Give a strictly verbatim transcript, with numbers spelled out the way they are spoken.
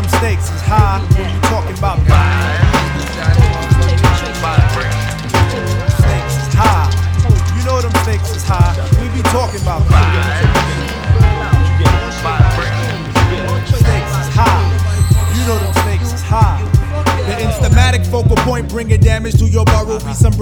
them stakes is high when you talking about stakes is high. You know them stakes is high. We be talking about stakes is high. You know them stakes is high. The instamatic focal point bringing damage to your burrow be some